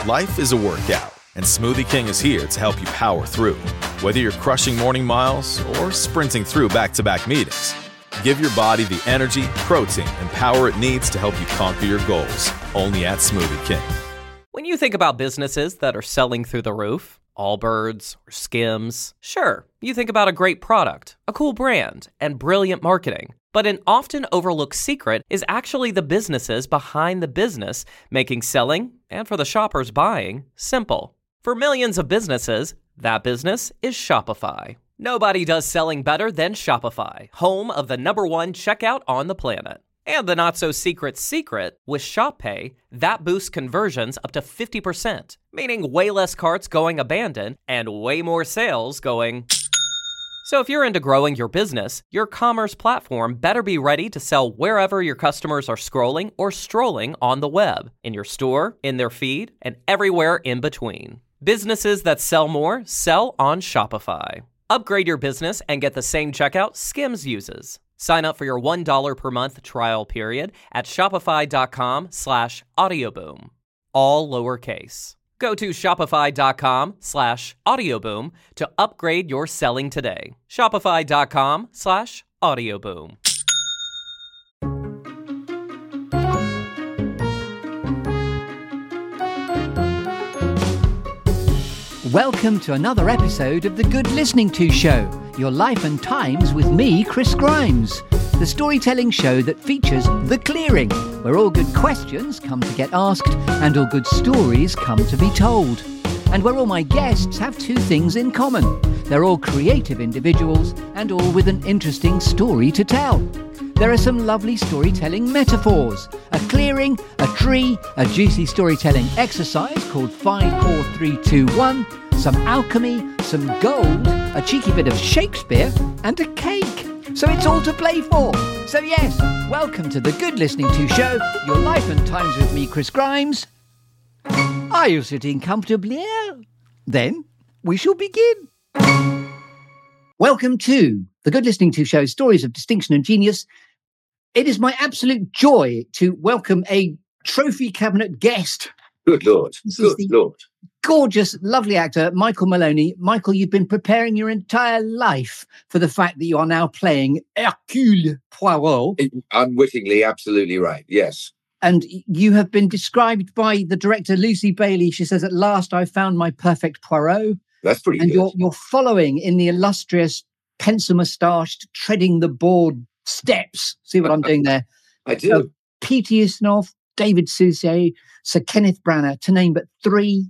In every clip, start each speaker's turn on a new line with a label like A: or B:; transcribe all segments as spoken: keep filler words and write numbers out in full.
A: Life is a workout, and Smoothie King is here to help you power through. Whether you're crushing morning miles or sprinting through back-to-back meetings, give your body the energy, protein, and power it needs to help you conquer your goals. Only at Smoothie King.
B: When you think about businesses that are selling through the roof, Allbirds or Skims, sure, you think about a great product, a cool brand, and brilliant marketing. But an often overlooked secret is actually the businesses behind the business, making selling, and for the shoppers buying, simple. For millions of businesses, that business is Shopify. Nobody does selling better than Shopify, home of the number one checkout on the planet. And the not-so-secret secret, with Shop Pay, that boosts conversions up to fifty percent, meaning way less carts going abandoned and way more sales going... So if you're into growing your business, your commerce platform better be ready to sell wherever your customers are scrolling or strolling on the web, in your store, in their feed, and everywhere in between. Businesses that sell more sell on Shopify. Upgrade your business and get the same checkout Skims uses. Sign up for your one dollar per month trial period at shopify.com slash audioboom. All lowercase. Go to shopify.com slash audioboom to upgrade your selling today. Shopify.com slash audioboom.
C: Welcome to another episode of The Good Listening To Show, your life and times with me, Chris Grimes, the storytelling show that features The Clearing, where all good questions come to get asked and all good stories come to be told. And where all my guests have two things in common. They're all creative individuals and all with an interesting story to tell. There are some lovely storytelling metaphors, a clearing, a tree, a juicy storytelling exercise called five, four, three, two, one, some alchemy, some gold, a cheeky bit of Shakespeare, and a cake. So it's all to play for. So yes, welcome to The Good Listening To Show, your life and times with me, Chris Grimes. Are you sitting comfortably? Then we shall begin. Welcome to The Good Listening To Show, Stories of Distinction and Genius. It is my absolute joy to welcome a trophy cabinet guest.
D: Good Lord.
C: This
D: Good
C: is the
D: Lord.
C: gorgeous, lovely actor, Michael Maloney. Michael, you've been preparing your entire life for the fact that you are now playing Hercule Poirot.
D: Unwittingly, absolutely right. Yes.
C: And you have been described by the director, Lucy Bailey. She says, at last I found my perfect Poirot.
D: That's pretty
C: and
D: good.
C: you're, you're following in the illustrious, pencil-moustached, treading the board steps. See what I'm doing there?
D: I do.
C: Uh, P T Ustinov, David Suchet, Sir Kenneth Branagh, to name but three.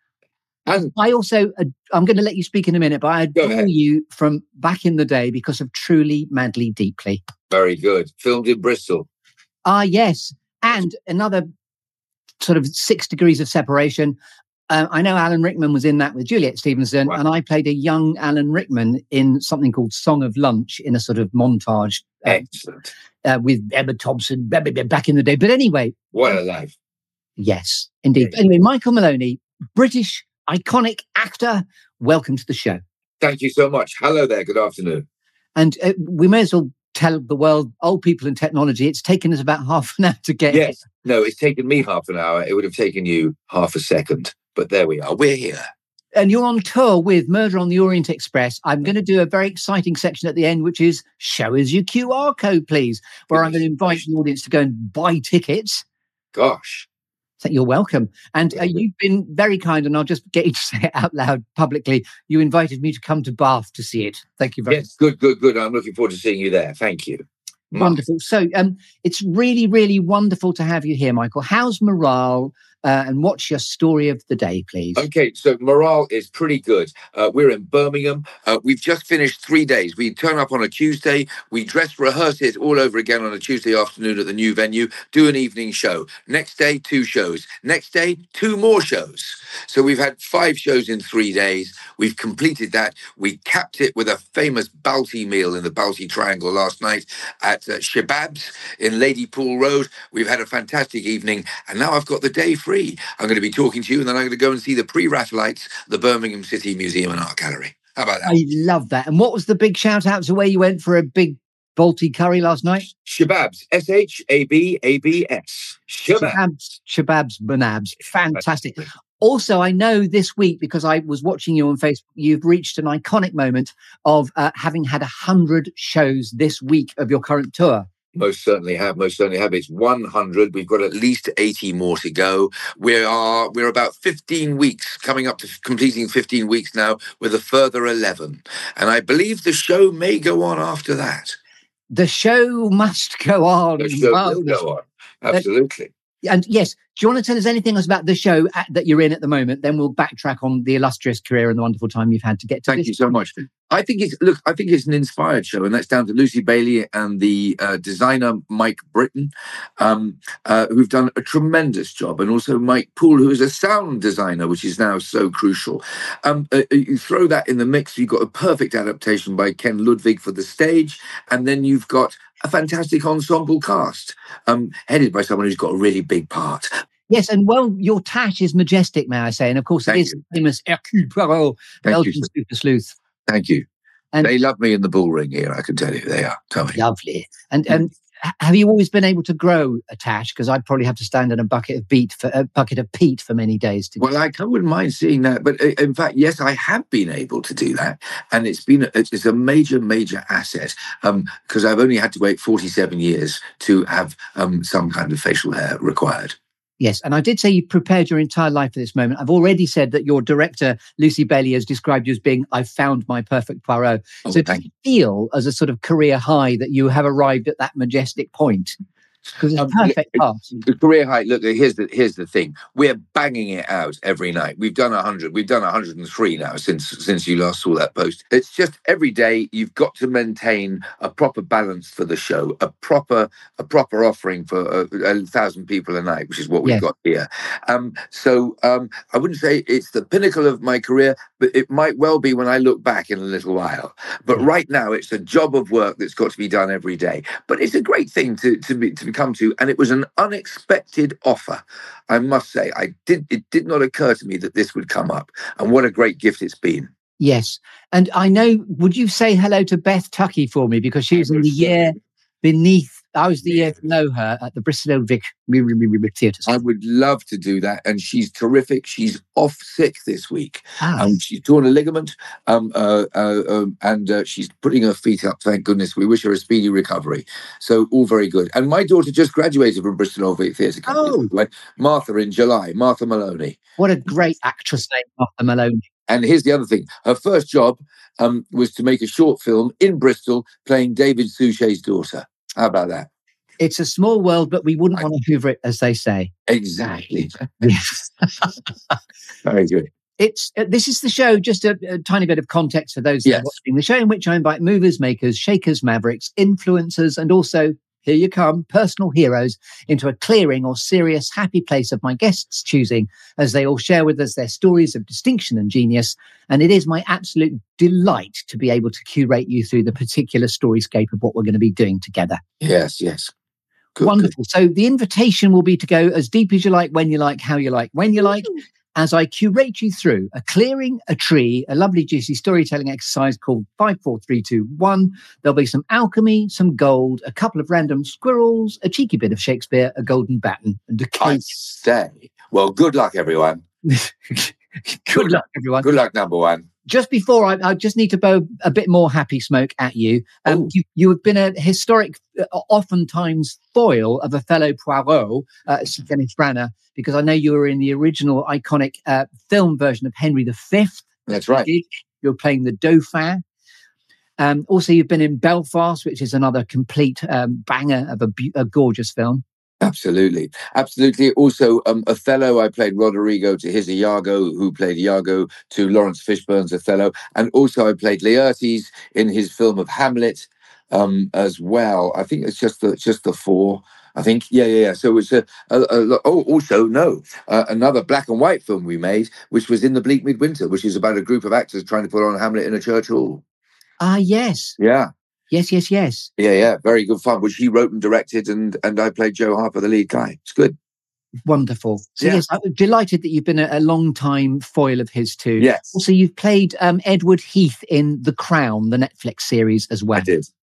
D: And
C: I also, uh, I'm going to let you speak in a minute, but I adore you from back in the day because of Truly, Madly, Deeply.
D: Very good. Filmed in Bristol.
C: Ah, yes. And another sort of six degrees of separation. Uh, I know Alan Rickman was in that with Juliet Stevenson, wow. And I played a young Alan Rickman in something called Song of Lunch in a sort of montage. Uh,
D: Excellent.
C: Uh, with Emma Thompson back in the day. But anyway.
D: What a life.
C: Yes, indeed. Yeah. Anyway, Michael Maloney, British iconic actor. Welcome to the show.
D: Thank you so much. Hello there. Good afternoon.
C: And uh, we may as well tell the world, old people and technology, it's taken us about half an hour to get
D: Yes. Here. No, it's taken me half an hour. It would have taken you half a second. But there we are. We're here.
C: And you're on tour with Murder on the Orient Express. I'm going to do a very exciting section at the end, which is show us your Q R code, please, where Goodness. I'm going to invite the audience to go and buy tickets.
D: Gosh.
C: So you're welcome. And uh, you've been very kind, and I'll just get you to say it out loud publicly. You invited me to come to Bath to see it. Thank you very
D: yes, much. Yes, good, good, good. I'm looking forward to seeing you there. Thank you.
C: Wonderful. So um, it's really, really wonderful to have you here, Michael. How's morale? Uh, and what's your story of the day, please?
D: Okay, so morale is pretty good. Uh, we're in Birmingham. Uh, we've just finished three days. We turn up on a Tuesday. We dress, rehearse it all over again on a Tuesday afternoon at the new venue, do an evening show. Next day, two shows. Next day, two more shows. So we've had five shows in three days. We've completed that. We capped it with a famous Balti meal in the Balti Triangle last night at uh, Shababs in Ladypool Road. We've had a fantastic evening, and now I've got the day free. I'm going to be talking to you, and then I'm going to go and see the Pre-Raphaelites, the Birmingham City Museum and Art Gallery. How about that?
C: I love that. And what was the big shout out to where you went for a big Balti curry last night?
D: Shababs. S H A B A B S.
C: Shababs. Shababs Banabs. Fantastic. Also, I know this week, because I was watching you on Facebook, you've reached an iconic moment of uh, having had one hundred shows this week of your current tour.
D: Most certainly have. Most certainly have. It's one hundred. We've got at least eighty more to go. We are we're about fifteen weeks, coming up to completing fifteen weeks now, with a further eleven. And I believe the show may go on after that.
C: The show must go on.
D: The show will go on. Absolutely.
C: Uh, and yes, do you want to tell us anything else about the show at, that you're in at the moment? Then we'll backtrack on the illustrious career and the wonderful time you've had to get to
D: Thank
C: this
D: you so much. I think it's look. I think it's an inspired show, and that's down to Lucy Bailey and the uh, designer Mike Britton, um, uh, who've done a tremendous job, and also Mike Poole, who is a sound designer, which is now so crucial. Um, uh, you throw that in the mix, you've got a perfect adaptation by Ken Ludwig for the stage, and then you've got a fantastic ensemble cast, um, headed by someone who's got a really big part.
C: Yes, and well, your tash is majestic, may I say, and of course
D: Thank
C: it is
D: you.
C: famous Hercule Poirot, Belgian
D: you,
C: super sleuth.
D: Thank you.
C: And
D: they love me in the bull ring here, I can tell you. They are. Tell me.
C: Lovely. And and have you always been able to grow a tash? Because I'd probably have to stand in a bucket of beet for a bucket of peat for many days. To
D: well, I wouldn't mind seeing that, but in fact, yes, I have been able to do that, and it's been it's a major, major asset. Um, because I've only had to wait forty-seven years to have um some kind of facial hair required.
C: Yes, and I did say you prepared your entire life for this moment. I've already said that your director, Lucy Bailey, has described you as being, I've found my perfect Poirot.
D: Oh,
C: so do you feel as a sort of career high that you have arrived at that majestic point? Because it's
D: Um,
C: perfect
D: it-
C: part.
D: The career height. Look, here's the here's the thing. We're banging it out every night. We've done a hundred. We've done a hundred and three now since since you last saw that post. It's just every day you've got to maintain a proper balance for the show, a proper a proper offering for a, a thousand people a night, which is what we've
C: Yeah.
D: got here. Um, so um, I wouldn't say it's the pinnacle of my career, but it might well be when I look back in a little while. But right now, it's a job of work that's got to be done every day. But it's a great thing to to be to come to, and it was an unexpected offer. I must say, I did. It did not occur to me that this would come up, and what a great gift it's been.
C: Yes. And I know, would you say hello to Beth Tuckey for me? Because she was in the year beneath, I was the year to know her at the Bristol Old Vic Theatre.
D: I would love to do that, and she's terrific. She's off sick this week.
C: Ah.
D: Um, she's torn a ligament, um, uh, uh, um, and uh, she's putting her feet up. Thank goodness. We wish her a speedy recovery. So all very good. And my daughter just graduated from Bristol Old Vic Theatre Company.
C: Oh.
D: by the way. Martha in July. Martha Maloney.
C: What a great actress name, Martha Maloney.
D: And here's the other thing. Her first job um, was to make a short film in Bristol playing David Suchet's daughter. How about that?
C: It's a small world, but we wouldn't want to hoover it, as they say.
D: Exactly.
C: Yes.
D: Very good.
C: It's uh, this is the show, just a, a tiny bit of context for those
D: Yes.
C: who are watching. The show in which I invite movers, makers, shakers, mavericks, influencers, and also, here you come, personal heroes into a clearing or serious, happy place of my guests' choosing, as they all share with us their stories of distinction and genius. And it is my absolute delight to be able to curate you through the particular storyscape of what we're going to be doing together.
D: Yes, yes. Good,
C: Wonderful. So the invitation will be to go as deep as you like, when you like, how you like, when you like, as I curate you through a clearing, a tree, a lovely juicy storytelling exercise called five, four, three, two, one. There'll be some alchemy, some gold, a couple of random squirrels, a cheeky bit of Shakespeare, a golden baton, and a
D: I
C: cake.
D: say. Well, good luck, everyone.
C: Good luck, everyone.
D: Good luck, number one.
C: Just before, I, I just need to blow a bit more happy smoke at you. Um,
D: Oh.
C: you, you have been a historic, uh, oftentimes foil of a fellow Poirot, uh, Sir Kenneth Branagh, because I know you were in the original iconic uh, film version of Henry the Fifth.
D: That's right.
C: You were playing the Dauphin. Um, also, you've been in Belfast, which is another complete um, banger of a, bu- a gorgeous film.
D: Absolutely. Absolutely. Also, um, Othello, I played Roderigo to his Iago, who played Iago to Lawrence Fishburne's Othello. And also I played Laertes in his film of Hamlet um, as well. I think it's just the, just the four. I think, yeah, yeah, yeah. So it's a, a, a oh, also, no, uh, another black and white film we made, which was In the Bleak Midwinter, which is about a group of actors trying to put on Hamlet in a church hall.
C: Ah, yes.
D: Yeah.
C: Yes, yes, yes.
D: Yeah, yeah, very good fun, which he wrote and directed, and and I played Joe Harper, the lead guy. It's good.
C: Wonderful. So
D: Yeah.
C: yes, I'm delighted that you've been a, a long time foil of his too.
D: Yes.
C: Also, you've played um, Edward Heath in The Crown, the Netflix series as well.
D: I did.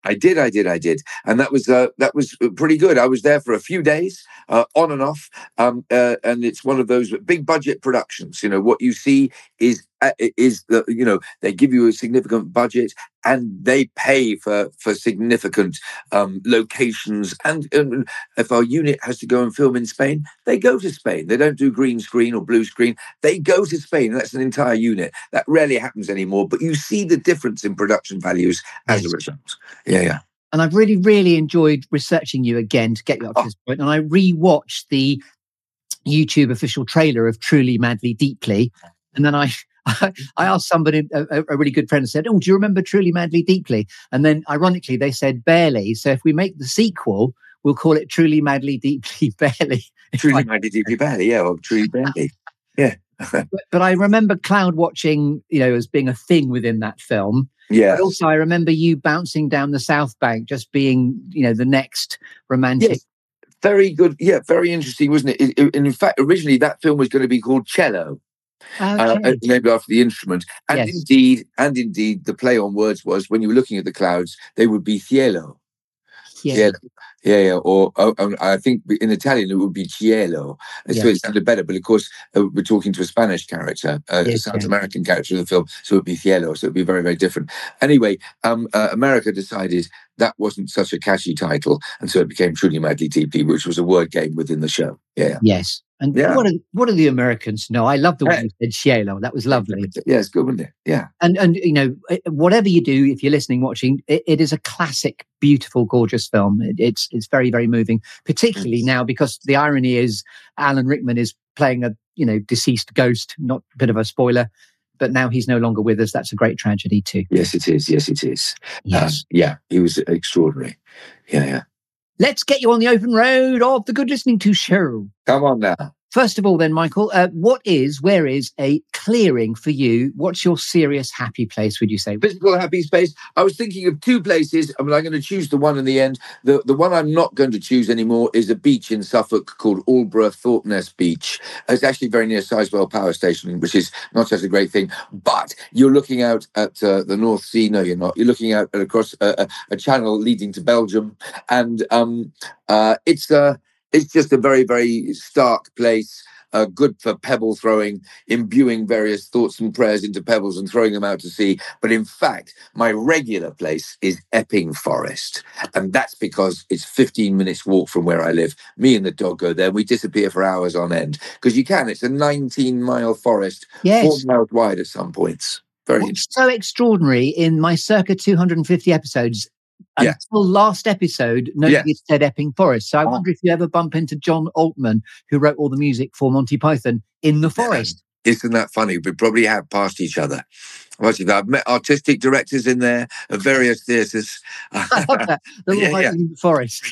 D: I did, I did, I did, and that was uh, that was pretty good. I was there for a few days, uh, on and off, um, uh, and it's one of those big budget productions. You know, what you see is uh, is the you know they give you a significant budget and they pay for for significant um, locations. And, and if our unit has to go and film in Spain, they go to Spain. They don't do green screen or blue screen. They go to Spain. And that's an entire unit. That rarely happens anymore. But you see the difference in production values as
C: Yes.
D: a result. Yeah, yeah.
C: And I've really, really enjoyed researching you again to get you up to
D: Oh.
C: this point. And I re-watched the YouTube official trailer of Truly, Madly, Deeply. And then I I asked somebody, a, a really good friend, said, oh, do you remember Truly, Madly, Deeply? And then ironically, they said barely. So if we make the sequel, we'll call it Truly, Madly, Deeply, Barely.
D: Truly, Madly, Deeply, Barely. Yeah, or Truly, Barely. Yeah.
C: But, but I remember cloud watching, you know, as being a thing within that film.
D: Yeah.
C: But also, I remember you bouncing down the South Bank, just being, you know, the next romantic.
D: Yes. Very good. Yeah, very interesting, wasn't it? It- it- And in fact, originally that film was going to be called Cello, uh,
C: Okay.
D: named after the instrument. And
C: Yes.
D: indeed, and indeed, the play on words was when you were looking at the clouds, they would be cielo.
C: Yeah.
D: Yeah, yeah, yeah. Or oh, um, I think in Italian it would be cielo, and so
C: Yes.
D: it sounded better. But of course, uh, we're talking to a Spanish character, uh, a
C: Yes,
D: South
C: yes.
D: American character in the film, so it would be cielo. So it would be very, very different. Anyway, um, uh, America decided that wasn't such a catchy title, and so it became Truly, Madly, Deeply, which was a word game within the show. Yeah.
C: Yes. And
D: Yeah.
C: what, do, what do the Americans know? I love the way
D: Hey.
C: you said cielo. That was lovely.
D: Yeah, it's good, wasn't it? Yeah.
C: And, and you know, eh, whatever you do, if you're listening, watching, it, it is a classic, beautiful, gorgeous film. It, it's it's very, very moving, particularly
D: Mm.
C: now because the irony is Alan Rickman is playing a, you know, deceased ghost, not a bit of a spoiler, but now he's no longer with us. That's a great tragedy too.
D: Yes, it is. Yes, it is.
C: Yes.
D: Um, yeah, he was extraordinary. Yeah, yeah.
C: Let's get you on the open road of the Good Listening To show.
D: Come on now.
C: First of all, then, Michael, uh, what is, where is a clearing for you? What's your serious happy place, would you say?
D: Physical happy space. I was thinking of two places. I mean, I'm going to choose the one in the end. The the one I'm not going to choose anymore is a beach in Suffolk called Aldborough Thorpeness Beach. It's actually very near Sizewell Power Station, which is not such a great thing. But you're looking out at uh, the North Sea. No, you're not. You're looking out at across a, a, a channel leading to Belgium, and um, uh, it's uh, it's just a very, very stark place. Uh, good for pebble throwing, imbuing various thoughts and prayers into pebbles and throwing them out to sea. But in fact, my regular place is Epping Forest. And that's because it's fifteen minutes walk from where I live. Me and the dog go there. We disappear for hours on end. Because you can. It's a nineteen mile forest,
C: Yes.
D: four miles wide at some points. Very
C: What's
D: interesting.
C: so extraordinary in my circa two hundred fifty episodes,
D: Yeah.
C: until last episode, nobody
D: Yes.
C: had said Epping Forest. So I
D: Oh.
C: wonder if you ever bump into John Altman, who wrote all the music for Monty Python, in the forest.
D: Isn't that funny? We probably have passed each other. Watching that. I've met artistic directors in there of various theatres.
C: I love that. They're all
D: Yeah,
C: hiding
D: yeah.
C: in the forest.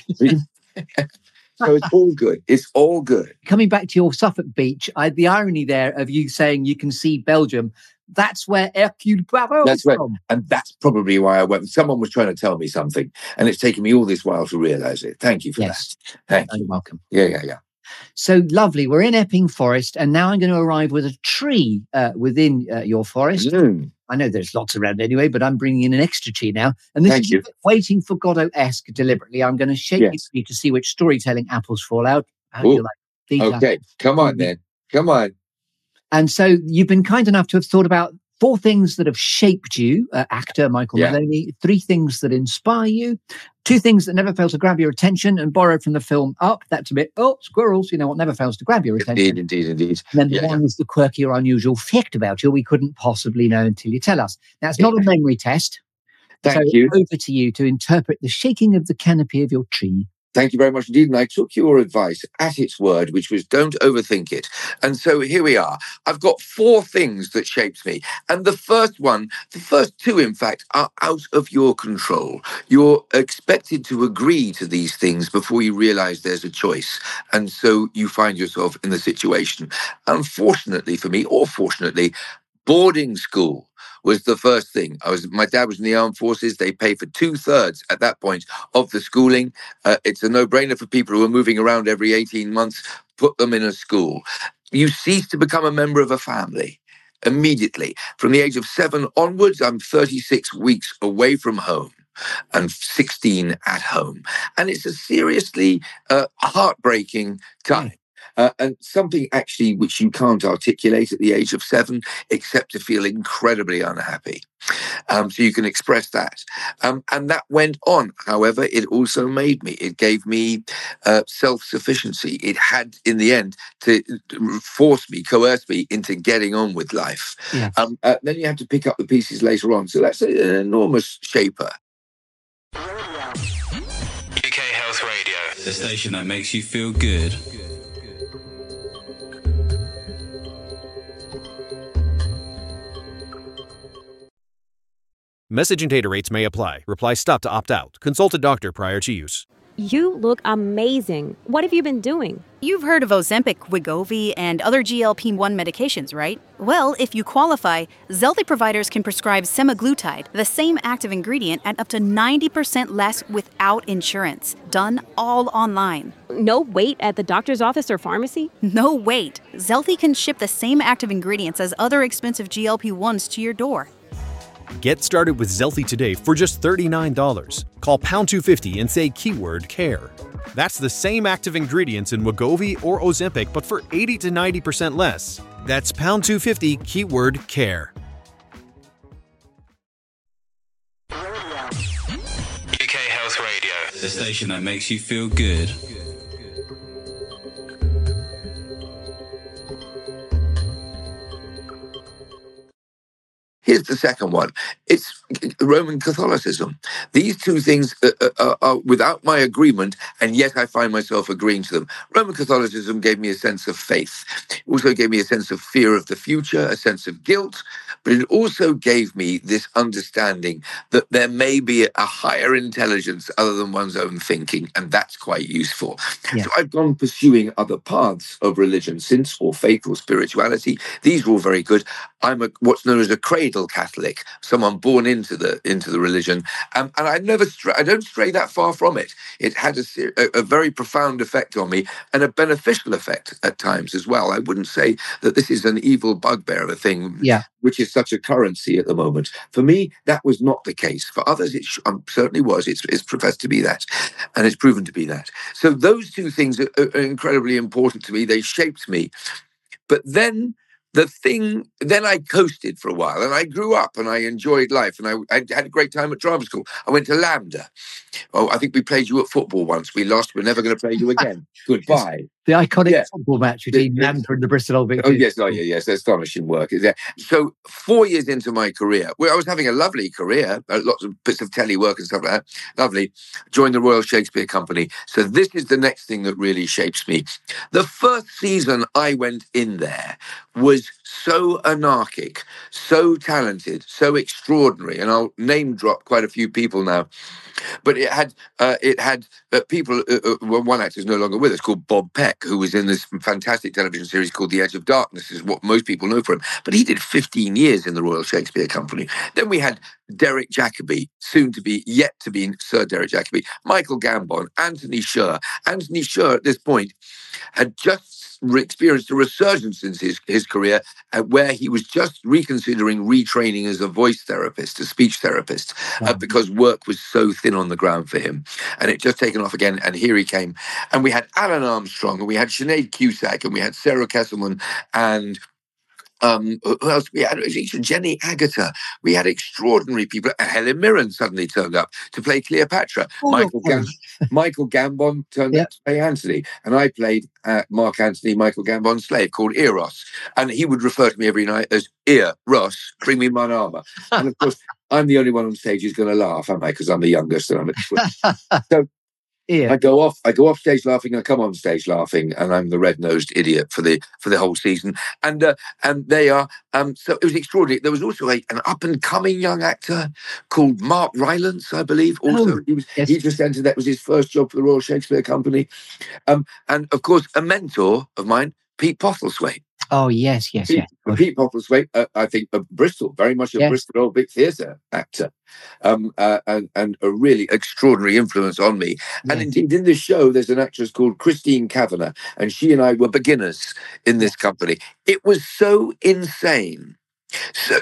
D: So it's all good. It's all good.
C: Coming back to your Suffolk beach, I, the irony there of you saying you can see Belgium, that's where Hercule Poirot
D: That's
C: is
D: right.
C: from.
D: And that's probably why I went. Someone was trying to tell me something, and it's taken me all this while to realise it. Thank you for
C: Yes.
D: that. Thank
C: You're
D: you.
C: welcome.
D: Yeah, yeah, yeah.
C: So lovely. We're in Epping Forest, and now I'm going to arrive with a tree uh, within uh, your forest.
D: Mm.
C: I know there's lots around anyway, but I'm bringing in an extra tree now. And this
D: Thank
C: is
D: you.
C: a bit Waiting for Godot-esque deliberately. I'm going to shake
D: Yes.
C: it for you to see which storytelling apples fall out. How do
D: Ooh.
C: you like these
D: Okay,
C: apples?
D: come on then. Come on.
C: And so you've been kind enough to have thought about four things that have shaped you, uh, actor Michael
D: Yeah.
C: Maloney, three things that inspire you, two things that never fail to grab your attention, and borrowed from the film Up. That's a bit, oh, squirrels, you know what never fails to grab your attention.
D: Indeed, indeed, indeed.
C: And then the
D: Yeah,
C: one is the quirky or unusual fact about you we couldn't possibly know until you tell us. Now, it's not a memory test.
D: Thank
C: so
D: you.
C: over to you to interpret the shaking of the canopy of your tree.
D: Thank you very much indeed. And I took your advice at its word, which was don't overthink it. And so here we are. I've got four things that shaped me. And the first one, the first two, in fact, are out of your control. You're expected to agree to these things before you realize there's a choice. And so you find yourself in the situation. Unfortunately for me, or fortunately, boarding school was the first thing. I was. My dad was in the armed forces. They pay for two thirds at that point of the schooling. Uh, it's a no-brainer for people who are moving around every eighteen months. Put them in a school. You cease to become a member of a family immediately. From the age of seven onwards, I'm thirty-six weeks away from home. and sixteen at home. And it's a seriously uh, heartbreaking time. Uh, and something actually which you can't articulate at the age of seven, except to feel incredibly unhappy. Um, so you can express that. Um, and that went on. However, it also made me, it gave me uh, self-sufficiency. It had, in the end, to force me, coerce me into getting on with life.
C: Yes.
D: Um, uh, then you have to pick up the pieces later on. So that's an enormous shaper.
E: U K Health Radio, the station that makes you feel good.
F: Message and data rates may apply. Reply stop to opt out. Consult a doctor prior to use.
G: You look amazing. What have you been doing?
H: You've heard of Ozempic, Wegovy, and other G L P one medications, right? Well, if you qualify, Zelty providers can prescribe semaglutide, the same active ingredient, at up to ninety percent less without insurance. Done all online.
G: No wait at the doctor's office or pharmacy?
H: No wait. Zelty can ship the same active ingredients as other expensive G L P ones to your door.
F: Get started with Zelty today for just thirty-nine dollars. Call pound two fifty and say keyword care. That's the same active ingredients in Wegovy or Ozempic, but for eighty to ninety percent less. That's pound two fifty, keyword care.
E: U K Health Radio, the station that makes you feel good.
D: Here's the second one. It's Roman Catholicism. These two things are, are, are without my agreement, and yet I find myself agreeing to them. Roman Catholicism gave me a sense of faith. It also gave me a sense of fear of the future, a sense of guilt, but it also gave me this understanding that there may be a higher intelligence other than one's own thinking, and that's quite useful. Yeah. So I've gone pursuing other paths of religion since, or faith or spirituality. These are all very good. I'm a, what's known as a cradle Catholic, someone born into the into the religion, um, and I never stray, I don't stray that far from it. It had a, a, a very profound effect on me, and a beneficial effect at times as well. I wouldn't say that this is an evil bugbear of a thing,
C: yeah.
D: which is such a currency at the moment. For me, that was not the case. For others, it um, certainly was. It's, it's professed to be that, and it's proven to be that. So those two things are, are incredibly important to me. They shaped me, but then. The thing, then I coasted for a while, and I grew up, and I enjoyed life, and I, I had a great time at drama school. I went to Lambda. Oh, I think we played you at football once. We lost. We're never going to play you again. Goodbye.
C: The iconic
D: yeah.
C: football match between Lambda and the Bristol Old Vic.
D: Oh, yes, oh, yeah, yes. Astonishing work. So four years into my career, where I was having a lovely career, uh, lots of bits of telly work and stuff like that, lovely, joined the Royal Shakespeare Company. So this is the next thing that really shapes me. The first season I went in there was so anarchic, so talented, so extraordinary, and I'll name drop quite a few people now. But it had uh, it had uh, people. Uh, uh, well, one actor is no longer with us, called Bob Peck, who was in this fantastic television series called The Edge of Darkness, is what most people know for him. But he did fifteen years in the Royal Shakespeare Company. Then we had Derek Jacobi, soon to be, yet to be Sir Derek Jacobi, Michael Gambon, Anthony Sher. Anthony Sher, at this point, had just experienced a resurgence in his, his career uh, where he was just reconsidering retraining as a voice therapist, a speech therapist, uh, wow. because work was so thin on the ground for him. And it just taken off again, and here he came. And we had Alan Armstrong, and we had Sinead Cusack, and we had Sarah Kesselman, and Um, who else? We had Jenny Agutter. We had extraordinary people. Helen Mirren suddenly turned up to play Cleopatra. Oh, Michael, Gam- Michael Gambon turned yep. up to play Antony. And I played uh, Mark Antony, Michael Gambon's slave, called Eros. And he would refer to me every night as Ear, Ross, bring me my armour. And of course, I'm the only one on stage who's going to laugh, am I? Because I'm the youngest and I'm a twin. So Yeah. I go off. I go off stage laughing. I come on stage laughing, and I'm the red-nosed idiot for the for the whole season. And uh, and they are. Um, so it was extraordinary. There was also a, an up-and-coming young actor called Mark Rylance, I believe. Also, oh, he was yes. he just entered. That was his first job for the Royal Shakespeare Company. Um, and of course, a mentor of mine, Pete Postlethwaite.
C: Oh yes, yes,
D: Pete,
C: yes.
D: Pete Postlethwaite, uh, I think, of Bristol, very much a yes. Bristol Old Vic Theatre actor, um, uh, and and a really extraordinary influence on me. And yes. indeed, in this show, there's an actress called Christine Kavanagh, and she and I were beginners in this company. It was so insane. So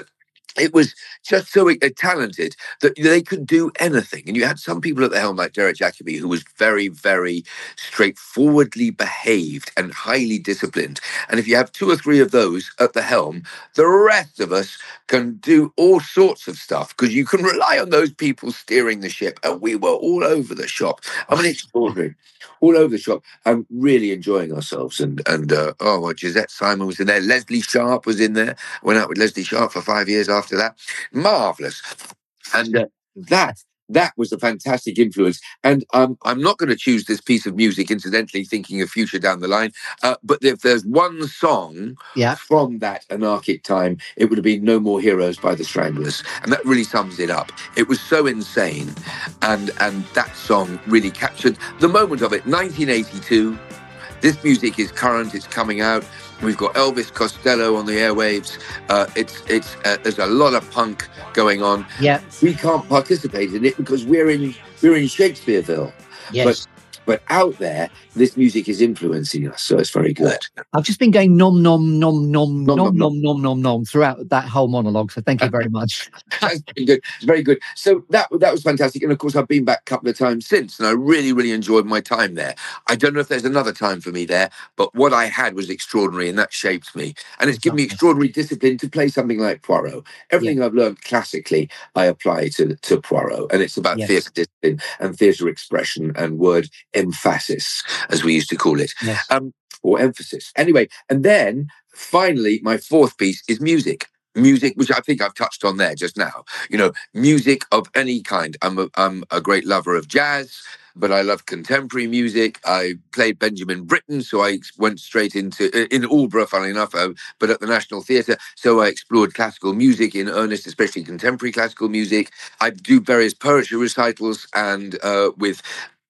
D: it was just so uh, talented that they could do anything. And you had some people at the helm like Derek Jacobi, who was very, very straightforwardly behaved and highly disciplined. And if you have two or three of those at the helm, the rest of us can do all sorts of stuff because you can rely on those people steering the ship. And we were all over the shop. I mean, extraordinary. All over the shop. I'm really enjoying ourselves. And, and uh, oh, well, Gisette Simon was in there. Leslie Sharp was in there. Went out with Leslie Sharp for five years after that. Marvellous. And uh, that that was a fantastic influence. And um, I'm not going to choose this piece of music, incidentally, thinking of future down the line. Uh, but if there's one song
C: yeah.
D: from that anarchic time, it would have been No More Heroes by the Stranglers. And that really sums it up. It was so insane. And, and that song really captured the moment of it. nineteen eighty-two. This music is current. It's coming out. We've got Elvis Costello on the airwaves. Uh, it's it's uh, there's a lot of punk going on.
C: Yeah,
D: we can't participate in it because we're in we're in Shakespeareville.
C: Yes,
D: but but out there, this music is influencing us, so it's very good.
C: I've just been going nom nom nom nom nom
D: Nom, nom,
C: nom nom nom nom throughout that whole monologue. So thank you very much.
D: That's very good. It's very good. So that that was fantastic. And of course, I've been back a couple of times since, and I really, really enjoyed my time there. I don't know if there's another time for me there, but what I had was extraordinary, and that shaped me. And it's given me extraordinary discipline to play something like Poirot. Everything yeah. I've learned classically, I apply to, to Poirot. And it's about yes. theatre discipline and theatre expression and word emphasis, as we used to call it,
C: yes.
D: um, or emphasis. Anyway, and then finally, my fourth piece is music. Music, which I think I've touched on there just now. You know, music of any kind. I'm a, I'm a great lover of jazz, but I love contemporary music. I played Benjamin Britten, so I went straight into, in Aldborough, funnily enough, uh, but at the National Theatre. So I explored classical music in earnest, especially contemporary classical music. I do various poetry recitals and uh, with...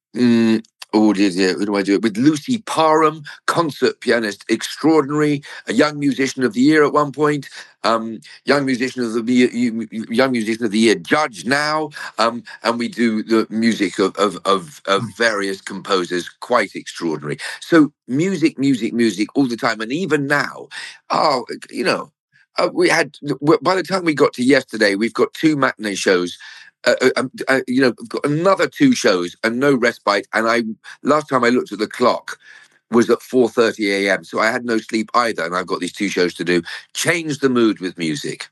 D: Mm, Oh, dear, dear, who do I do it with? Lucy Parham, concert pianist extraordinary, a young musician of the year at one point, um, young musician of the year, young musician of the year judge now, um, and we do the music of, of of of various composers, quite extraordinary. So music, music, music all the time, and even now, oh, you know, uh, we had by the time we got to yesterday, we've got two matinee shows. Uh, uh, uh, you know, I've got another two shows and no respite. And I last time I looked at the clock was at four thirty a.m. So I had no sleep either. And I've got these two shows to do. Change the mood with music.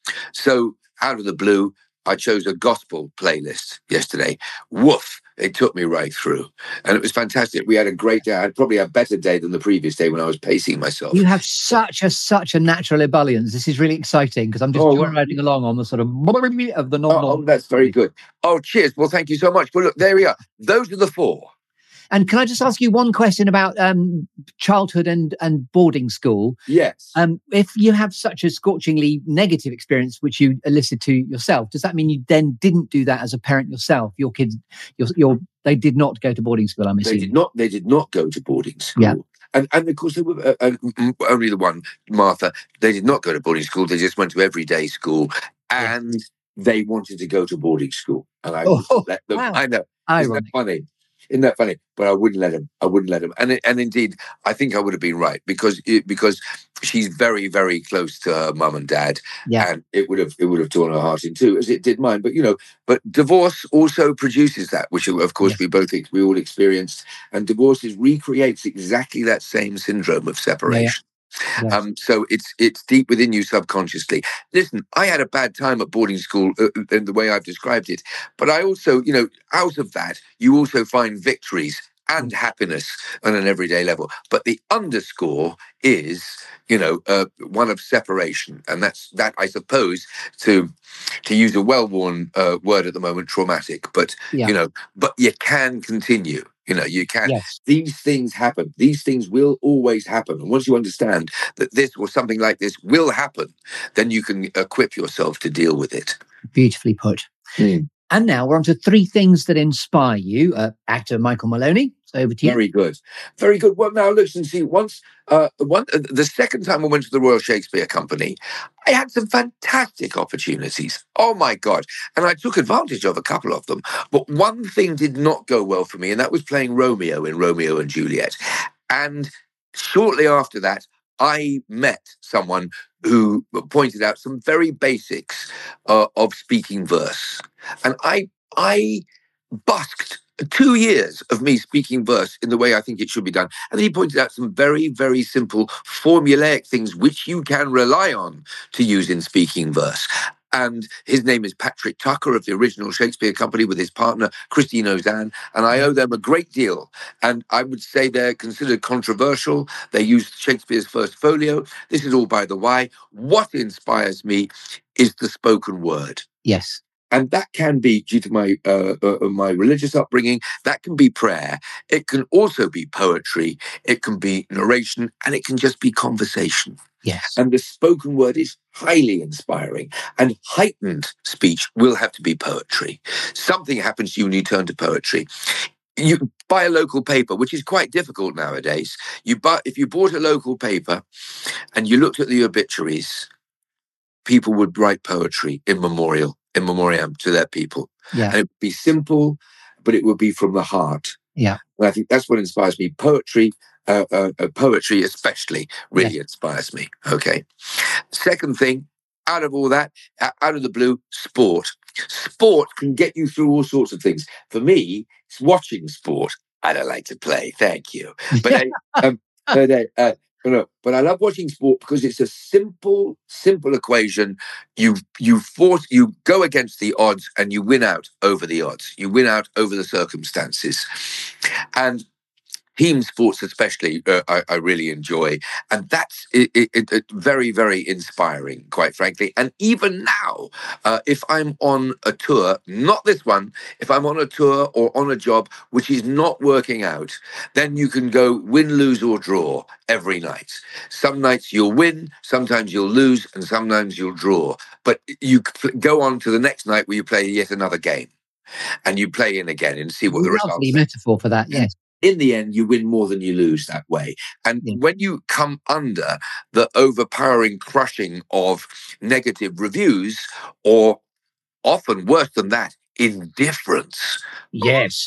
D: So out of the blue, I chose a gospel playlist yesterday. Woof. It took me right through. And it was fantastic. We had a great day. I had probably a better day than the previous day when I was pacing myself.
C: You have such a such a natural ebullience. This is really exciting because I'm just oh, riding along on the sort of of the non.
D: Oh, oh, that's very good. Oh, cheers. Well, thank you so much. Well, look, there we are. Those are the four.
C: And can I just ask you one question about um, childhood and, and boarding school?
D: Yes.
C: Um, if you have such a scorchingly negative experience, which you elicited to yourself, does that mean you then didn't do that as a parent yourself? Your kids, your, your they did not go to boarding school, I'm assuming.
D: They did not. They did not go to boarding school.
C: Yeah.
D: And, and of course, they were, uh, uh, only the one, Martha, they did not go to boarding school. They just went to everyday school. And yeah. they wanted to go to boarding school. And I
C: oh,
D: let them.
C: Wow.
D: I know.
C: Ironic.
D: Isn't that funny? Isn't that funny? But I wouldn't let him. I wouldn't let him. And and indeed, I think I would have been right because it, because she's very, very close to her mum and dad,
C: yeah.
D: and it would have it would have torn her heart in two, as it did mine. But you know, but divorce also produces that, which of course yeah. we both we all experienced, and divorce is recreates exactly that same syndrome of separation. Yeah, yeah. Yes. Um, so it's it's deep within you subconsciously. Listen, I had a bad time at boarding school uh, in the way I've described it, but I also, you know, out of that, you also find victories and happiness on an everyday level. But the underscore is, you know, uh, one of separation, and that's that. I suppose to to use a well-worn uh, word at the moment, traumatic. But yeah. you know, but you can continue. You know, you can.
C: Yes.
D: These things happen. These things will always happen. And once you understand that this or something like this will happen, then you can equip yourself to deal with it.
C: Beautifully put.
D: Mm.
C: And now we're on to three things that inspire you. Uh, actor Michael Maloney, so over to you.
D: Very good. Very good. Well, now listen, see, once, uh, one, uh, the second time I went to the Royal Shakespeare Company, I had some fantastic opportunities. Oh, my God. And I took advantage of a couple of them. But one thing did not go well for me, and that was playing Romeo in Romeo and Juliet. And shortly after that, I met someone who pointed out some very basics uh, of speaking verse. And I, I busked two years of me speaking verse in the way I think it should be done. And he pointed out some very, very simple formulaic things which you can rely on to use in speaking verse. And his name is Patrick Tucker of the Original Shakespeare Company with his partner, Christine Ozanne. And I owe them a great deal. And I would say they're considered controversial. They used Shakespeare's first folio. This is all by the way. What inspires me is the spoken word.
C: Yes.
D: And that can be, due to my uh, uh, my religious upbringing, that can be prayer. It can also be poetry. It can be narration, and it can just be conversation.
C: Yes.
D: And the spoken word is highly inspiring. And heightened speech will have to be poetry. Something happens to you when you turn to poetry. You buy a local paper, which is quite difficult nowadays. You buy, if you bought a local paper and you looked at the obituaries, people would write poetry in memorial. in memoriam to their people.
C: Yeah.
D: And it would be simple, but it would be from the heart.
C: Yeah.
D: And I think that's what inspires me. Poetry, uh, uh, uh, poetry especially, really yeah. inspires me. Okay. Second thing, out of all that, out of the blue, sport. Sport can get you through all sorts of things. For me, it's watching sport. I don't like to play, thank you. But I, um, but, uh, uh, No, but I love watching sport because it's a simple, simple equation. You you force you go against the odds and you win out over the odds. You win out over the circumstances, and team sports especially uh, I, I really enjoy, and that's it, it, it, very very inspiring, quite frankly. And even now, uh, if I'm on a tour, not this one, if I'm on a tour or on a job which is not working out, then you can go win, lose or draw every night. Some nights you'll win, sometimes you'll lose, and sometimes you'll draw. But you go on to the next night where you play yet another game, and you play in again and see what the results are.
C: Lovely metaphor for that, yes.
D: In the end, you win more than you lose that way. And yeah. when you come under the overpowering crushing of negative reviews, or often worse than that, indifference.
C: Yes.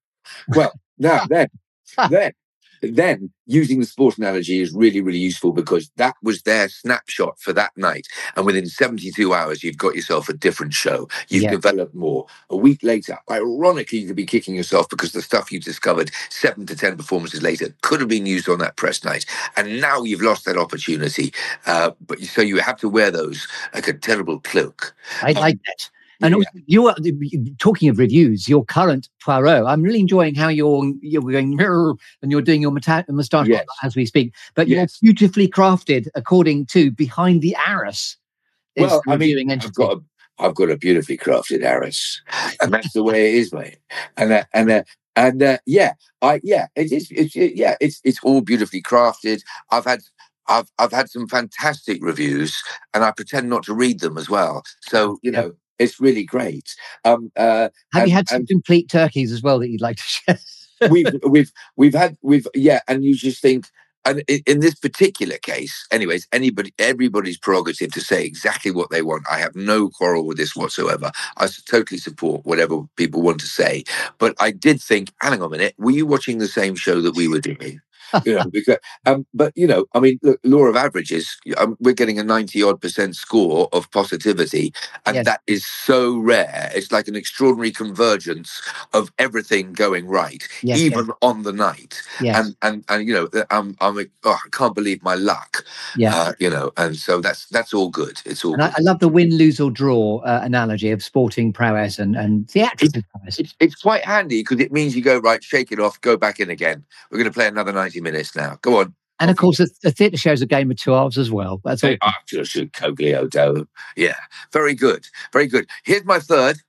D: Well, now then, then, then using the sport analogy is really, really useful, because that was their snapshot for that night. And within seventy-two hours, you've got yourself a different show. You've yeah. developed more. A week later, ironically, you could be kicking yourself because the stuff you discovered seven to ten performances later could have been used on that press night. And now you've lost that opportunity. Uh, but so you have to wear those like a terrible cloak.
C: I like um, that. And also, you are talking of reviews. Your current Poirot, I'm really enjoying how you're you're going and you're doing your moustache
D: yes.
C: as we speak. But
D: yes.
C: you're beautifully crafted, according to Behind the Arras.
D: Well, I mean, I've got a, I've got a beautifully crafted Arras, and that's the way it is, mate. And uh, and uh, and uh, yeah, I yeah, it is. It's it, yeah, it's it's all beautifully crafted. I've had. I've I've had some fantastic reviews, and I pretend not to read them as well. So you know. It's really great. Um, uh,
C: Have
D: and,
C: you had some
D: and,
C: complete turkeys as well that you'd like to share?
D: we've we've we've had we've yeah, and you just think, and in, in this particular case, anyways, anybody everybody's prerogative to say exactly what they want. I have no quarrel with this whatsoever. I totally support whatever people want to say. But I did think, hang on a minute, were you watching the same show that we were doing? you know, because, um, but you know, I mean, look, law of averages. Um, we're getting a ninety odd percent score of positivity, and yes. that is so rare. It's like an extraordinary convergence of everything going right,
C: yes,
D: even
C: yes.
D: on the night.
C: Yes.
D: And and and you know, I'm I'm like, oh, I can't believe my luck.
C: Yeah,
D: uh, you know, and so that's that's all good. It's all.
C: And
D: good.
C: I, I love the win, lose or draw uh, analogy of sporting prowess and and theatrical prowess.
D: It's, it's quite handy because it means you go right, shake it off, go back in again. We're going to play another ninety minutes now. Go on.
C: And of course, a, a theatre show is a game of two halves as well. That's all.
D: Oh, just a Coglioto. Yeah, very good, very good. Here's my third: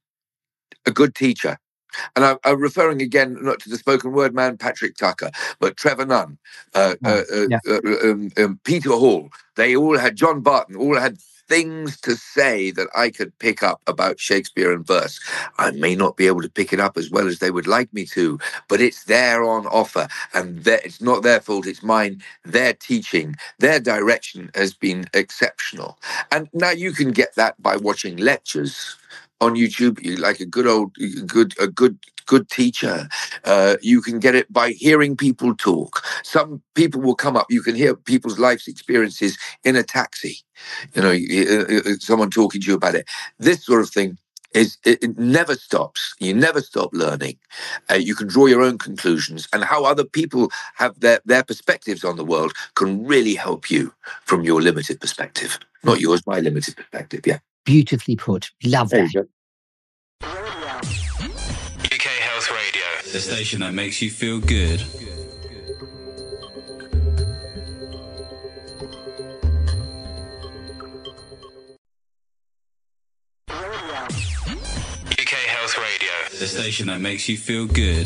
D: a good teacher. And I, I'm referring again not to the spoken word man Patrick Tucker, but Trevor Nunn, uh,
C: oh,
D: uh,
C: yeah.
D: uh, um, um, Peter Hall. They all had John Barton. All had things to say that I could pick up about Shakespeare and verse. I may not be able to pick it up as well as they would like me to, but it's there on offer, and it's not their fault, it's mine. Their teaching, their direction has been exceptional. And now you can get that by watching lectures on YouTube. You like a good old, good, a good good teacher. Uh, you can get it by hearing people talk. Some people will come up. You can hear people's life's experiences in a taxi. You know, uh, uh, someone talking to you about it. This sort of thing is it, it never stops. You never stop learning. Uh, you can draw your own conclusions, and how other people have their, their perspectives on the world can really help you from your limited perspective. Not yours, my limited perspective, yeah.
C: Beautifully put. Love
D: There
C: that.
D: you go.
E: U K Health Radio, the station that makes you feel good. U K Health Radio, the station that makes you feel good.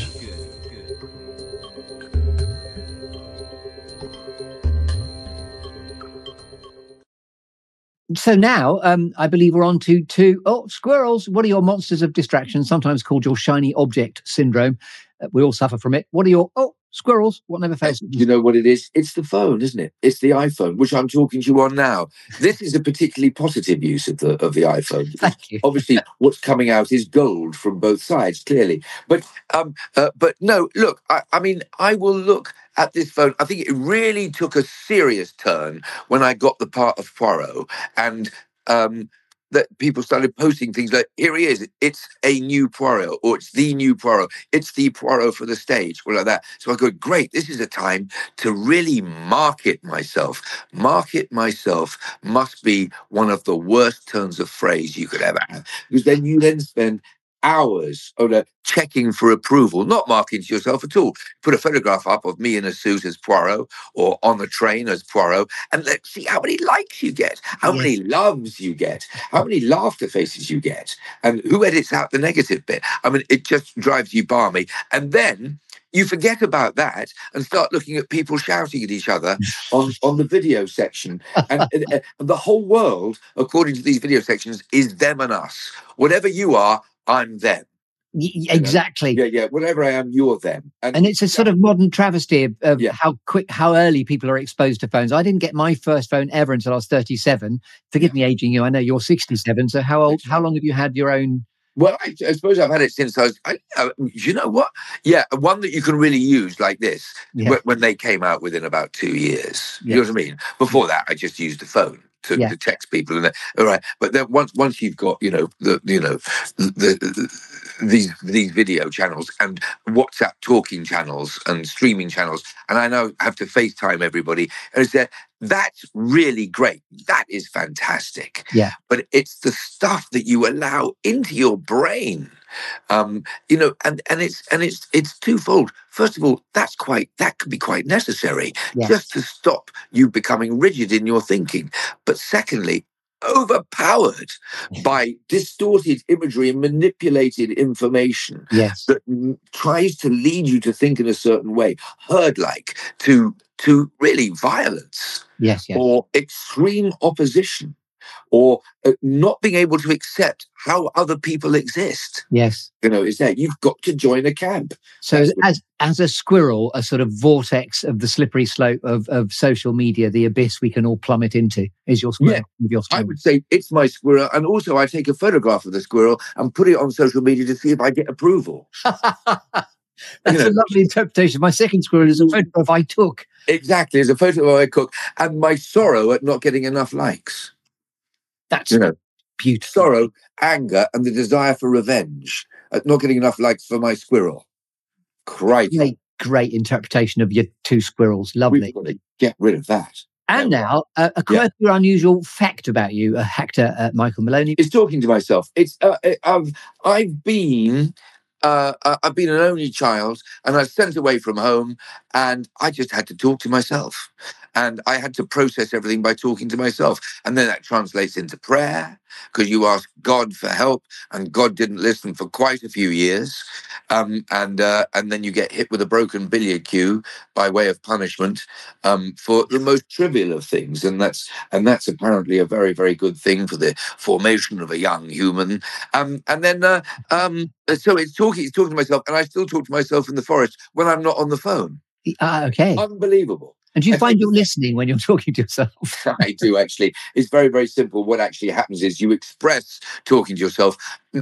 C: So now, um, I believe we're on to, to, oh, squirrels. What are your monsters of distraction, sometimes called your shiny object syndrome? Uh, we all suffer from it. What are your, oh, squirrels? What never fails?
D: You know what it is? It's the phone, isn't it? It's the iPhone, which I'm talking to you on now. This is a particularly positive use of the of the iPhone.
C: Thank you.
D: Obviously, what's coming out is gold from both sides, clearly. But um, uh, but no, look, I, I mean, I will look at this phone. I think it really took a serious turn when I got the part of Poirot, and um, that people started posting things like, here he is, it's a new Poirot, or it's the new Poirot, it's the Poirot for the stage, or like that. So I go, great, this is a time to really market myself. Market myself must be one of the worst turns of phrase you could ever have, because then you then spend hours on a checking for approval, not marketing to yourself at all. Put a photograph up of me in a suit as Poirot, or on the train as Poirot, and let's see how many likes you get, how
C: Yes.
D: many loves you get, how many laughter faces you get, and who edits out the negative bit. I mean, it just drives you balmy. And then you forget about that and start looking at people shouting at each other on, on the video section. And, and, and the whole world, according to these video sections, is them and us. Whatever you are, I'm them.
C: Y- y- exactly.
D: Yeah, yeah. Whatever I am, you're them.
C: And it's a sort of modern travesty of, of
D: Yeah.
C: how quick, how early people are exposed to phones. I didn't get my first phone ever until I was thirty-seven. Forgive me aging you. I know you're sixty-seven. So how old? How long have you had your own?
D: Well, I, I suppose I've had it since I was. I, uh, you know what? Yeah, one that you can really use like this.
C: Yeah.
D: wh- When they came out within about two years.
C: Yeah.
D: You know what I mean? Before that, I just used the phone to,
C: Yeah.
D: to text people, and then, all right. But then once once you've got you know the you know the, the these these video channels and WhatsApp talking channels and streaming channels, and I now have to FaceTime everybody, and it's that that's really great. That is fantastic.
C: Yeah.
D: But it's the stuff that you allow into your brain. Um, you know, and, and it's and it's it's twofold. First of all, that's quite that can be quite necessary
C: Yeah.
D: just to stop you becoming rigid in your thinking. But secondly, overpowered by distorted imagery and manipulated information
C: Yes.
D: that mm, tries to lead you to think in a certain way, herd-like, to to really violence
C: Yes. Yes.
D: or extreme opposition, or uh, not being able to accept how other people exist.
C: Yes.
D: You know, is that you've got to join a camp.
C: So
D: That's what-
C: as as a squirrel, a sort of vortex of the slippery slope of, of social media, the abyss we can all plummet into, is your squirrel.
D: Yeah.
C: With your
D: I
C: squirrel.
D: would say it's my squirrel, and also I take a photograph of the squirrel and put it on social media to see if I get approval.
C: That's
D: know.
C: a lovely interpretation. My second squirrel is a photograph I took.
D: Exactly, as a photo of I cook, and my sorrow at not getting enough likes.
C: That's
D: You know,
C: beautiful.
D: sorrow, anger, and the desire for revenge at not getting enough likes for my squirrel. Crikey,
C: Great, great interpretation of your two squirrels. Lovely.
D: we've got to get rid of that.
C: And
D: Yeah.
C: now, uh, a
D: Yeah.
C: quirky or unusual fact about you, uh, actor uh, Michael Maloney.
D: It's talking to myself. It's uh, I've I've been uh, uh, I've been an only child, and I was sent away from home, and I just had to talk to myself, and I had to process everything by talking to myself, and then that translates into prayer, because you ask God for help, and God didn't listen for quite a few years, um, and uh, and then you get hit with a broken billiard cue by way of punishment um, for the most trivial of things, and that's and that's apparently a very very good thing for the formation of a young human. Um, and then uh, um, so it's talking it's talking to myself, and I still talk to myself in the forest when I'm not on the phone.
C: Ah, okay.
D: Unbelievable.
C: And do you
D: I
C: find
D: think-
C: you're listening when you're talking to yourself?
D: I do, actually. It's very, very simple. What actually happens is you express talking to yourself.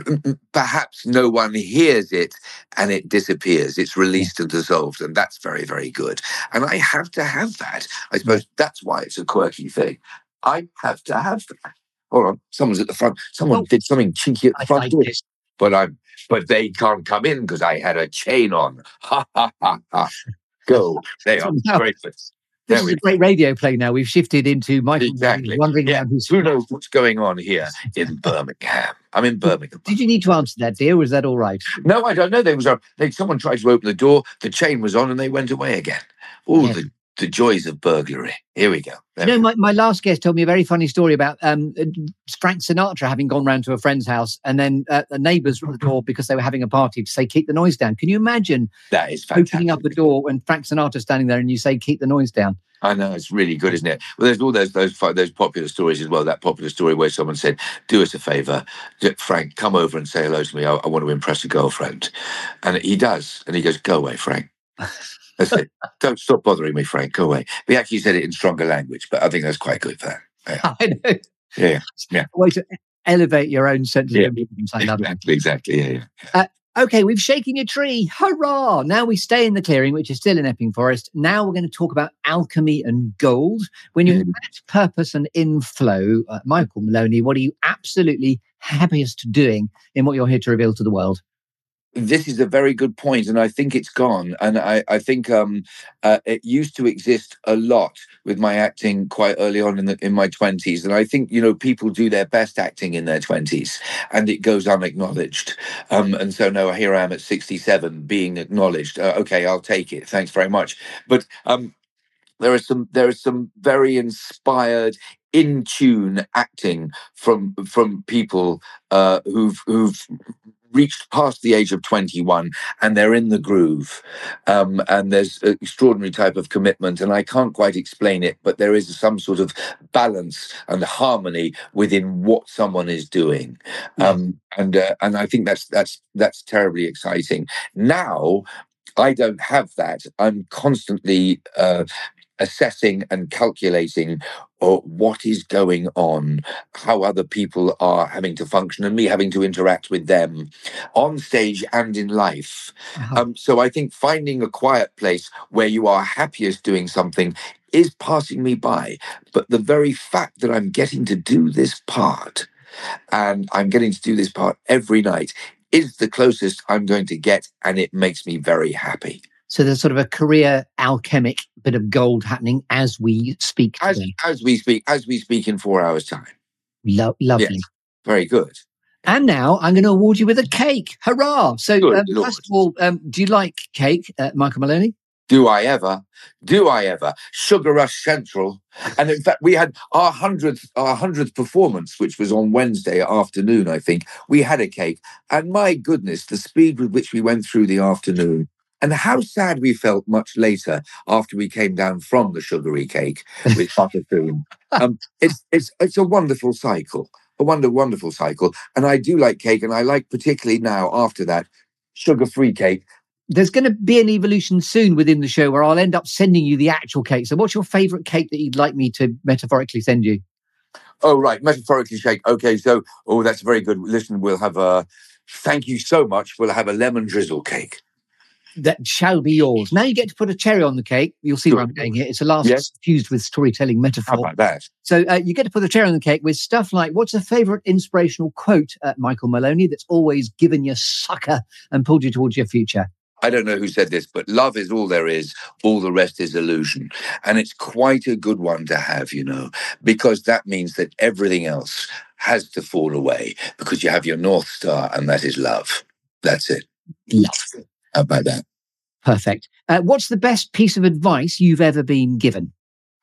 D: Perhaps no one hears it and it disappears. It's released and dissolved. And that's very, very good. And I have to have that. I suppose that's why it's a quirky thing. I have to have that. Hold on. Someone's at the front. Someone
C: Oh.
D: did something cheeky at the
C: I
D: front
C: like
D: door.
C: this.
D: But I'm but they can't come in because I had a chain on. Ha ha ha ha. Go. They are
C: Now,
D: great.
C: This
D: There
C: is
D: we
C: a great radio play now. We've shifted into Michael
D: Exactly.
C: wandering
D: Yeah.
C: around his...
D: Who knows what's going on here in Birmingham? I'm in Birmingham.
C: Did you need to answer that, dear? Was that all right?
D: No, I don't know. There was a they, someone tried to open the door. The chain was on, and they went away again. Oh,
C: Yeah.
D: the the joys of burglary. Here we go. There
C: You know,
D: we
C: my, my last guest told me a very funny story about um, Frank Sinatra having gone round to a friend's house and then uh, the neighbours from the door because they were having a party to say, keep the noise down. Can you imagine
D: go. That is fantastic.
C: opening up a door and Frank Sinatra standing there and you say, keep the noise down?
D: I know, it's really good, isn't it? Well, there's all those those those popular stories as well. That popular story where someone said, "Do us a favour, Frank, come over and say hello to me. I, I want to impress a girlfriend," and he does, and he goes, "Go away, Frank." That's it. Don't stop bothering me, Frank. Go away. He actually said it in stronger language, but I think that's quite good for that. Yeah,
C: I know.
D: yeah, yeah.
C: A way to elevate your own sense of
D: Yeah.
C: importance. I love it.
D: Exactly, exactly. Yeah, yeah.
C: Okay, we've shaken your tree. Hurrah! Now we stay in the clearing, which is still in Epping Forest. Now we're going to talk about alchemy and gold. When you're
D: Mm.
C: at purpose and in flow, uh, Michael Maloney, what are you absolutely happiest doing in what you're here to reveal to the world?
D: This is a very good point, and I think it's gone. And I, I think um, uh, it used to exist a lot with my acting quite early on in the, in my twenties. And I think, you know, people do their best acting in their twenties, and it goes unacknowledged. Um, and so, no, here I am at sixty-seven being acknowledged. Uh, okay, I'll take it. Thanks very much. But um, there are some there is some very inspired, in tune acting from from people uh, who've who've reached past the age of twenty-one, and they're in the groove, um, and there's an extraordinary type of commitment, and I can't quite explain it, but there is some sort of balance and harmony within what someone is doing, um, and uh, and I think that's that's that's terribly exciting. Now, I don't have that. I'm constantly uh, assessing and calculating uh, what is going on, how other people are having to function, and me having to interact with them on stage and in life.
C: Uh-huh.
D: Um, so I think finding a quiet place where you are happiest doing something is passing me by. But the very fact that I'm getting to do this part, and I'm getting to do this part every night, is the closest I'm going to get, and it makes me very happy.
C: So there's sort of a career alchemic bit of gold happening as we speak
D: As
C: today.
D: as we speak, as we speak in four hours' time.
C: Lo- lovely.
D: Yes. Very good.
C: And now I'm going to award you with a cake. Hurrah! So
D: Good
C: um,
D: Lord.
C: first of all, um, do you like cake, uh, Michael Maloney?
D: Do I ever? Do I ever? Sugar Rush Central. And in fact, we had our hundredth, our hundredth performance, which was on Wednesday afternoon, I think. We had a cake. And my goodness, the speed with which we went through the afternoon. And how sad we felt much later after we came down from the sugary cake with buttercream. Um, it's it's it's a wonderful cycle, a wonder wonderful cycle. And I do like cake, and I like particularly now after that sugar-free cake.
C: There's going to be an evolution soon within the show where I'll end up sending you the actual cake. So what's your favourite cake that you'd like me to metaphorically send you?
D: Oh, right, metaphorically shake. Okay, so oh, that's very good. Listen, we'll have a. Thank you so much. We'll have a lemon drizzle cake.
C: That shall be yours. Now you get to put a cherry on the cake. You'll see where I'm going here. It's a last
D: Yes.
C: fused with storytelling
D: How
C: metaphor.
D: about that?
C: So uh, you get to put a cherry on the cake with stuff like, what's a favourite inspirational quote, uh, Michael Maloney, that's always given you sucker and pulled you towards your future?
D: I don't know who said this, but love is all there is. All the rest is illusion. And it's quite a good one to have, you know, because that means that everything else has to fall away because you have your North Star, and that is love. That's it.
C: Love.
D: How about that?
C: Perfect. Uh, what's the best piece of advice you've ever been given?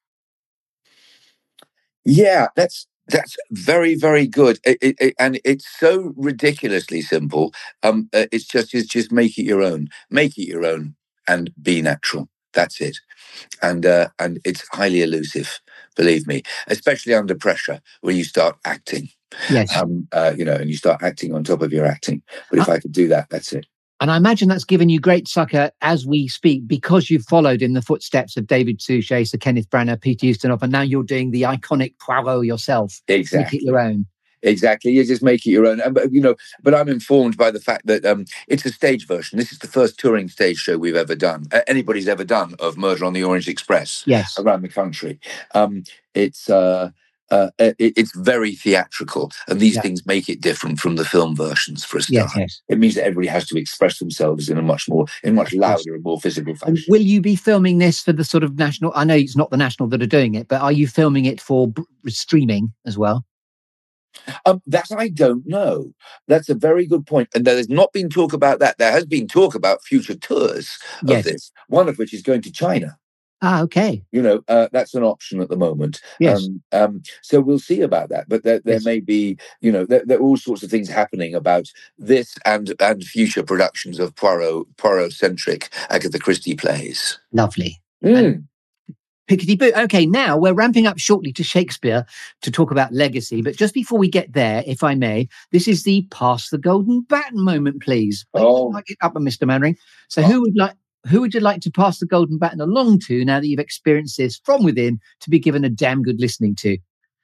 D: Yeah, that's that's very, very good. It, it, it- and it's so ridiculously simple. Um, uh, it's just it's just make it your own. Make it your own and be natural. That's it. And uh, and it's highly elusive, believe me, especially under pressure when you start acting.
C: Yes.
D: Um, uh, you know, and you start acting on top of your acting. But if I could do that, that's it.
C: And I imagine that's given you great succor as we speak, because you've followed in the footsteps of David Suchet, Sir Kenneth Branagh, Peter Ustinov, and now you're doing the iconic Poirot yourself.
D: Exactly.
C: Make it your own.
D: Exactly. You just make it your own. And, but, you know, but I'm informed by the fact that um, it's a stage version. This is the first touring stage show we've ever done, uh, anybody's ever done, of Murder on the Orient Express.
C: Yes.
D: Around the country. Um, it's uh, uh, it, it's very theatrical, and these
C: yeah.
D: things make it different from the film versions for a start.
C: Yes, yes.
D: It means that everybody has to express themselves in a much more, in much louder and more physical fashion.
C: And will you be filming this for the sort of national? I know it's not the national that are doing it, but are you filming it for b- streaming as well?
D: Um, that I don't know. That's a very good point. And there has not been talk about that. There has been talk about future tours of
C: yes.
D: this, one of which is going to China.
C: Ah, okay.
D: You know, uh, that's an option at the moment.
C: Yes.
D: Um, um, so we'll see about that. But there, there
C: yes.
D: may be, you know, there, there are all sorts of things happening about this and and future productions of Poirot, Poirot-centric Agatha Christie plays.
C: Lovely.
D: Mm.
C: Pickety boo. Okay, now we're ramping up shortly to Shakespeare to talk about legacy. But just before we get there, if I may, this is the pass the golden baton moment, please.
D: Oh,
C: I'll get up, Mister Mannering. So, oh. who would like? Who would you like to pass the golden baton along to now that you've experienced this from within to be given a damn good listening to?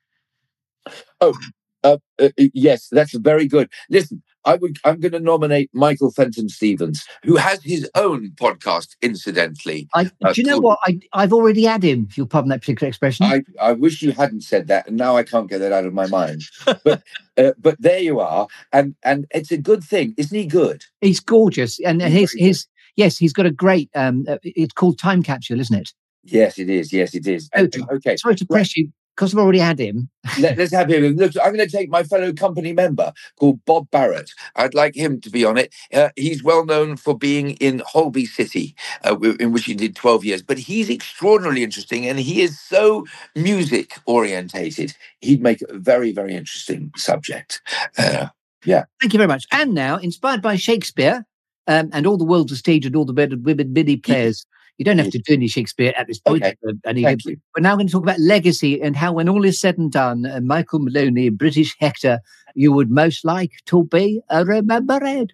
D: Oh, uh, uh, yes, that's very good. Listen, I would, I'm going to nominate Michael Fenton Stevens, who has his own podcast, incidentally.
C: I,
D: uh,
C: do you know
D: called,
C: what? I, I've already had him, if you'll pardon that particular expression.
D: I, I wish you hadn't said that, and now I can't get that out of my mind. But uh, but there you are, and and it's a good thing. Isn't he good?
C: He's gorgeous. And
D: He's
C: his, his yes, he's got a great, um, uh, it's called Time Capsule, isn't it?
D: Yes, it is. Yes, it is.
C: Oh,
D: okay.
C: Sorry to press you, because I've already had him.
D: Let, let's have him. Look, I'm going to take my fellow company member called Bob Barrett. I'd like him to be on it. Uh, he's well known for being in Holby City, uh, in which he did twelve years. But he's extraordinarily interesting, and he is so music orientated. He'd make a very, very interesting subject. Uh, yeah.
C: Thank you very much. And now, inspired by Shakespeare um, and all the world's a stage and all the better women midi players. You don't have to do any Shakespeare at this point.
D: Okay.
C: Uh,
D: Thank you.
C: We're now going to talk about legacy and how, when all is said and done, uh, Michael Maloney, British Hector, you would most like to be a remembered.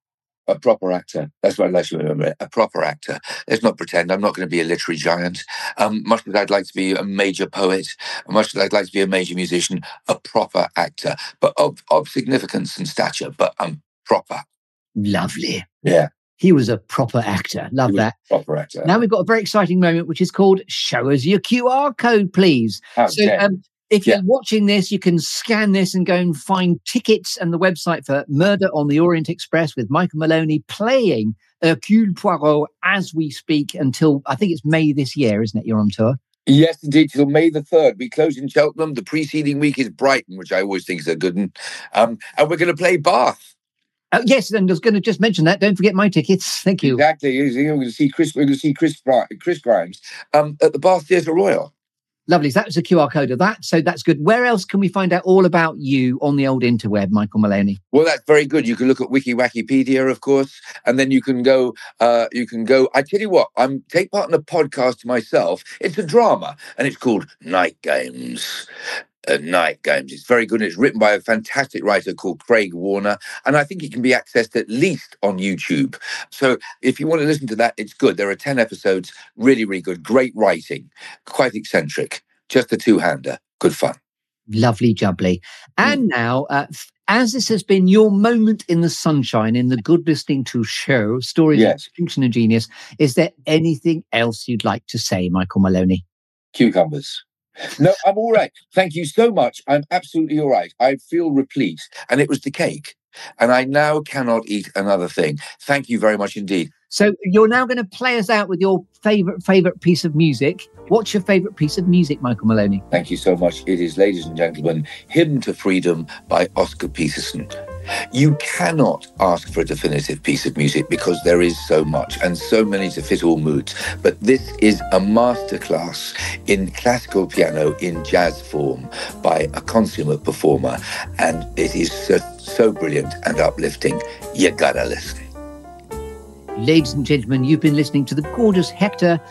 D: A proper actor. That's what I'd like to remember. A proper actor. Let's not pretend. I'm not going to be a literary giant. Um, much as I'd like to be a major poet, much as I'd like to be a major musician, a proper actor, but of, of significance and stature, but um, proper.
C: Lovely.
D: Yeah.
C: He was a proper actor. Love that.
D: Proper actor.
C: Now we've got a very exciting moment, which is called Show Us Your Q R Code, please.
D: How
C: so um, if yeah. you're watching this, you can scan this and go and find tickets and the website for Murder on the Orient Express with Michael Maloney playing Hercule Poirot as we speak until, I think it's May this year, isn't it? You're on tour.
D: Yes, indeed, till May the third. We close in Cheltenham. The preceding week is Brighton, which I always think is a good one. Um, and we're going to play Bath.
C: Uh, yes, and I was going to just mention that. Don't forget my tickets. Thank you.
D: Exactly. We're going to see Chris. We're going to see Chris. Chris Grimes um, at the Bath Theatre Royal.
C: Lovely. So that was a Q R code of that. So that's good. Where else can we find out all about you on the old interweb, Michael Maloney?
D: Well, that's very good. You can look at Wiki Wikipedia, of course, and then you can go. Uh, you can go. I tell you what. I'm take part in a podcast myself. It's a drama, and it's called Night Games. Uh, Night Games. It's very good. It's written by a fantastic writer called Craig Warner, and I think it can be accessed at least on YouTube. So if you want to listen to that, it's good. There are ten episodes, really, really good. Great writing, quite eccentric. Just a two-hander. Good fun.
C: Lovely jubbly. And mm. now, uh, as this has been your moment in the sunshine in the Good Listening To show, Stories yes. of Distinction and Genius, is there anything else you'd like to say, Michael Maloney?
D: Cucumbers. No, I'm all right. Thank you so much. I'm absolutely all right. I feel replete. And it was the cake. And I now cannot eat another thing. Thank you very much indeed.
C: So you're now going to play us out with your favourite, favourite piece of music. What's your favourite piece of music, Michael Maloney?
D: Thank you so much. It is, ladies and gentlemen, Hymn to Freedom by Oscar Peterson. You cannot ask for a definitive piece of music because there is so much and so many to fit all moods. But this is a masterclass in classical piano in jazz form by a consummate performer. And it is so, so brilliant and uplifting. You gotta listen.
C: Ladies and gentlemen, you've been listening to the gorgeous Hector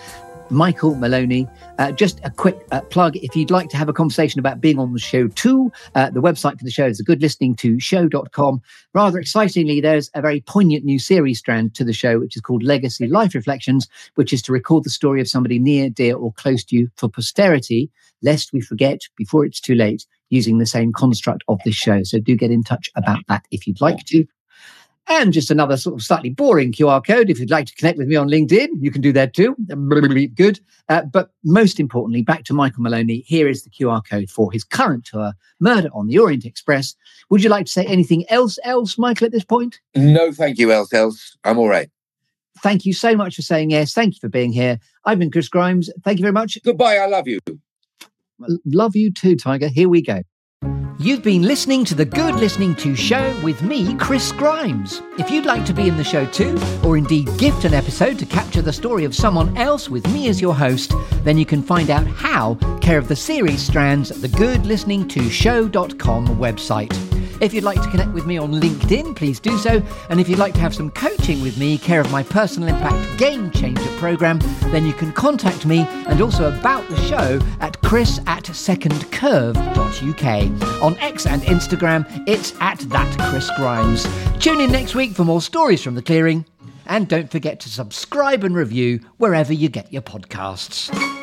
C: Michael Maloney. Uh, just a quick uh, plug, if you'd like to have a conversation about being on the show too, uh, the website for the show is the good listening to show dot com. Rather excitingly, there's a very poignant new series strand to the show, which is called Legacy Life Reflections, which is to record the story of somebody near, dear or close to you for posterity, lest we forget before it's too late, using the same construct of this show. So do get in touch about that if you'd like to. And just another sort of slightly boring Q R code. If you'd like to connect with me on LinkedIn, you can do that too. Good. Uh, but most importantly, back to Michael Maloney. Here is the Q R code for his current tour, Murder on the Orient Express. Would you like to say anything else, else, Michael, at this point?
D: No, thank you, else, else. I'm all right.
C: Thank you so much for saying yes. Thank you for being here. I've been Chris Grimes. Thank you very much.
D: Goodbye. I love you.
C: Love you too, Tiger. Here we go. You've been listening to the Good Listening To Show with me, Chris Grimes. If you'd like to be in the show too, or indeed gift an episode to capture the story of someone else with me as your host, then you can find out how care of the series strands at the good listening to show dot com website. If you'd like to connect with me on LinkedIn, please do so. And if you'd like to have some coaching with me, care of my Personal Impact Game Changer program, then you can contact me and also about the show at chris at second curve dot u k. On X and Instagram, it's at that Chris Grimes. Tune in next week for more stories from the clearing. And don't forget to subscribe and review wherever you get your podcasts.